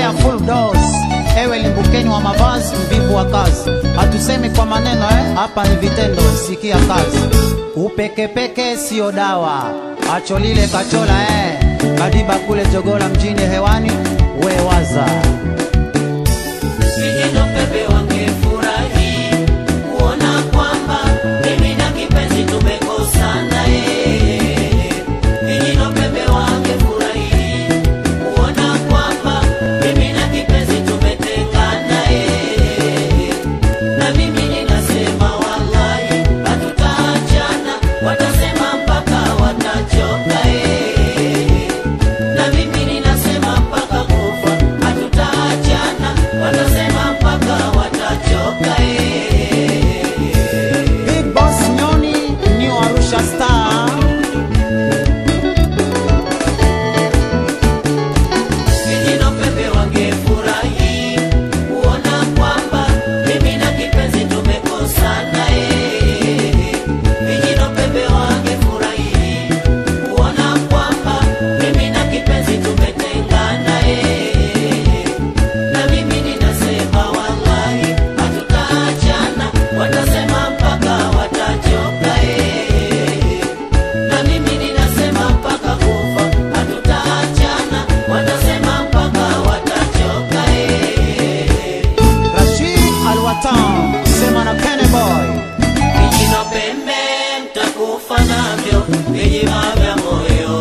Ongea full dose. Ewe limbukeni wa mavazi, mvivu wa kazi. Hatusemi kwa maneno hapa ni vitendo, sikia kazi. Upekepeke sio dawa, acho lile kachola Kadiba kule Jogola mjini hewani, we waza. Vijana pepe wangefurahi kuona kwamba mimi na kipenzi tumekosana Vijana pepe wangefurahi kuona kwamba mimi na kipenzi tumetengana Na mimi ninasema wallahi hatutaachana, watasema mpaka watachoka Na mimi ninasema mpaka kufa hatutaachana, watasema mpaka watachoka Big Boss Nyoni, New Arusha Star. Vijana pepe wangefurahi kuona kwamba mimi na kipenzi tumekosana Vijana pepe wangefurahi kuona kwamba mimi na kipenzi tumetengana Na mimi ninasema wallahi hatutaachana, watasema mpaka watachoka Na mimi ninasema mpaka kufa hatutaachana, watasema mpaka watachoka Rashid Alwatan, sema na Kenny Boy. Vijana pembe mtakufa navyo vijima vya moyo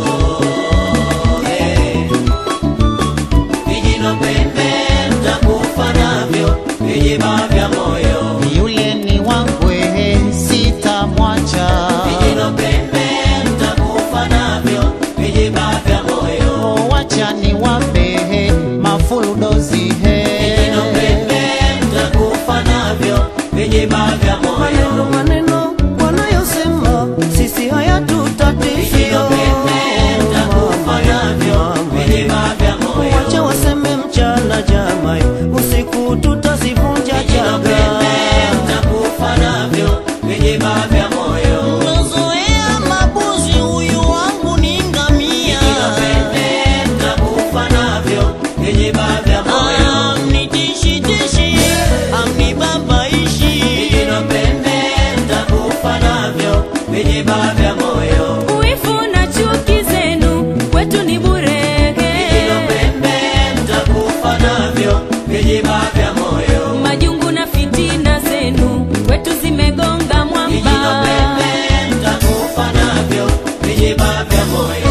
Vijana pembe mtakufa navyo vijima vya moyo Yule ni wangu sitamwacha. Vijana pembe mtakufa navyo vijima vya moyo Wacha ni wape mafulu dozi Vijana pembe mtakufa navyo vijima vya moyo Maneno wanayosema sisi hayatutatishi Vijana pembe mtakufa navyo vijima vya moyo Wacha waseme mchana jamai, usiku tutazivunja Vijana chaga pembe mtakufa navyo vijima vya moyo Umezoea mabuzi, huyu wangu ni ngamia Vijana pembe mtakufa navyo vijima vya moyo Amnitishi-tishi, amnibabaishi Vijana pembe mtakufa navyo vijima vya moyo Wivu na chuki zenu kwetu ni bure. Vijana pembe mtakufa navyo vijima vya moyo Majungu na fitina zenu kwetu zimegonga mwamba. Vijana pembe mtakufa navyo vijima vya moyo